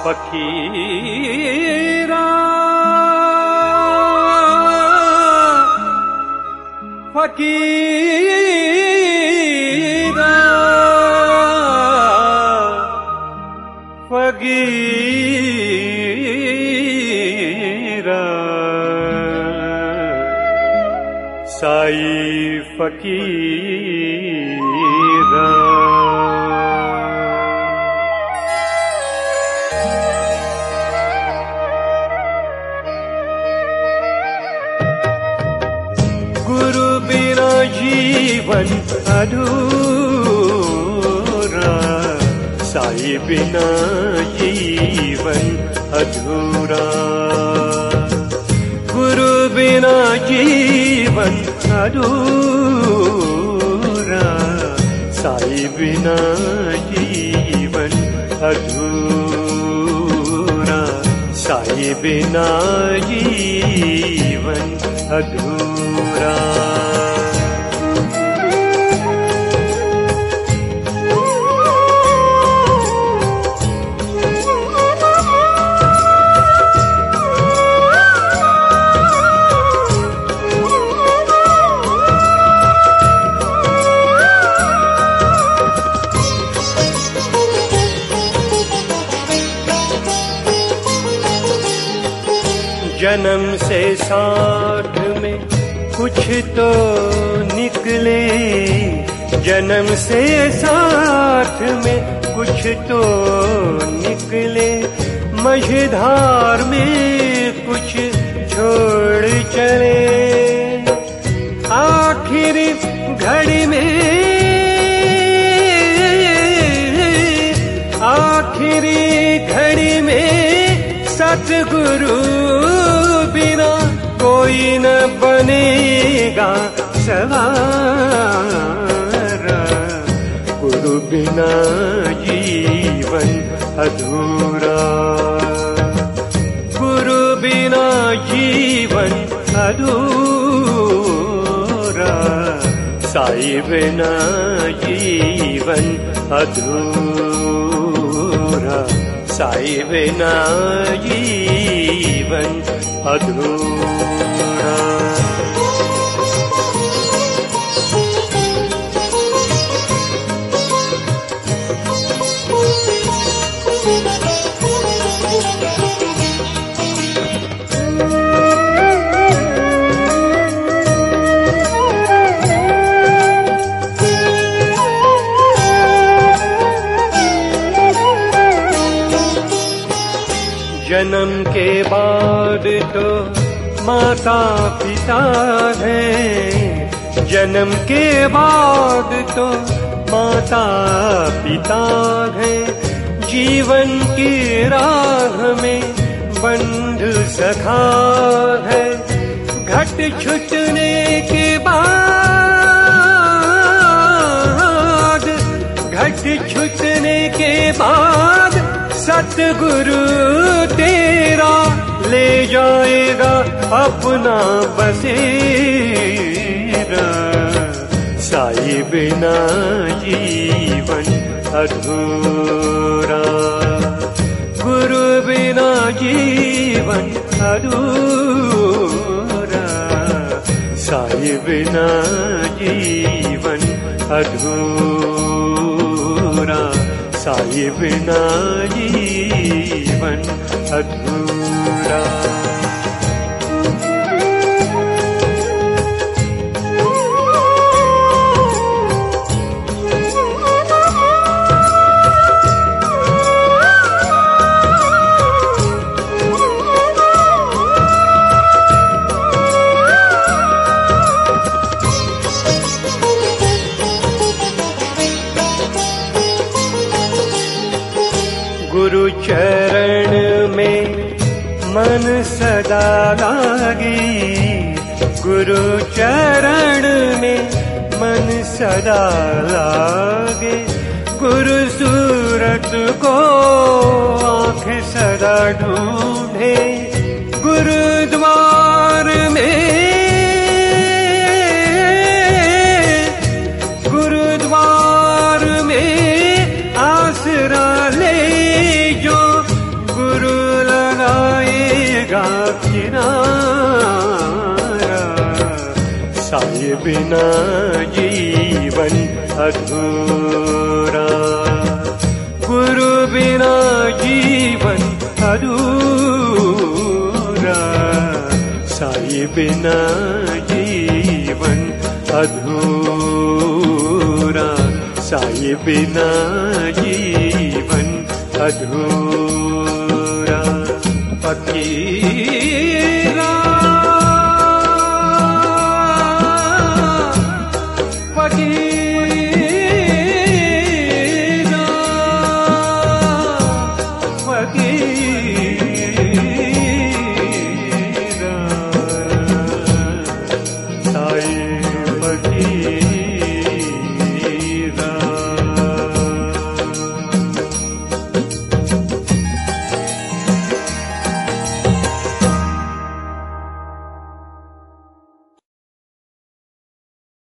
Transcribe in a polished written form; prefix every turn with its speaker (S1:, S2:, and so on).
S1: फकीरा फकीरा फकीरा साई फकीरा। गुरु बिना जीवन अधूरा, साई बिना जीवन अधूरा। गुरु बिना जीवन अधूरा, साई बिना जीवन अधूरा, साई बिना जीवन अधूरा। जन्म से साथ में कुछ तो निकले, जन्म से साथ में कुछ तो निकले, मझधार में कुछ छोड़ चले। आखिरी घड़ी में, आखिरी घड़ी में सतगुरु बिना कोई न बनेगा सवारा। गुरु बिना जीवन अधूरा, गुरु बिना जीवन अधूरा, साई बिना जीवन अधूरा, साई बिना जीवन अधूरा। जन्म के बाद तो माता पिता है, जन्म के बाद तो माता पिता है, जीवन की राह में बंधु सखा है। घट छूटने के बाद, घट छूटने के बाद सतगुरु तेरा ले जाएगा अपना बसेरा। साई बिना जीवन अधूरा, गुरु बिना जीवन अधूरा, साई बिना जीवन अधूरा, साई बिना जीवन अधूरा। गुरु चरण में मन सदा लागे, गुरु चरण में मन सदा लागे। गुरु सूरत को आँख सदा ढूंढे, गुरुद्वार में, गुरुद्वार में आसरा ले जो बिना जीवन अधूरा, गुरु बिना जीवन अधूरा, साई बिना जीवन अधूरा, साई बिना जीवन अधूरा। फकीर